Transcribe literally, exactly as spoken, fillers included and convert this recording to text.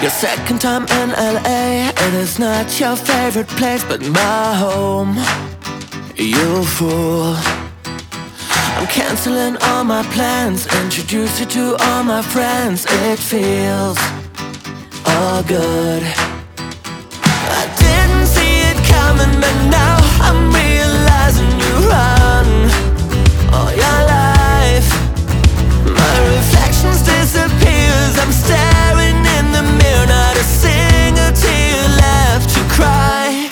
Your second time in L A, it is not your favorite place, but my home. You fool. I'm canceling all my plans, introduce you to all my friends. It feels all good. I didn't see it coming, but now I'm real.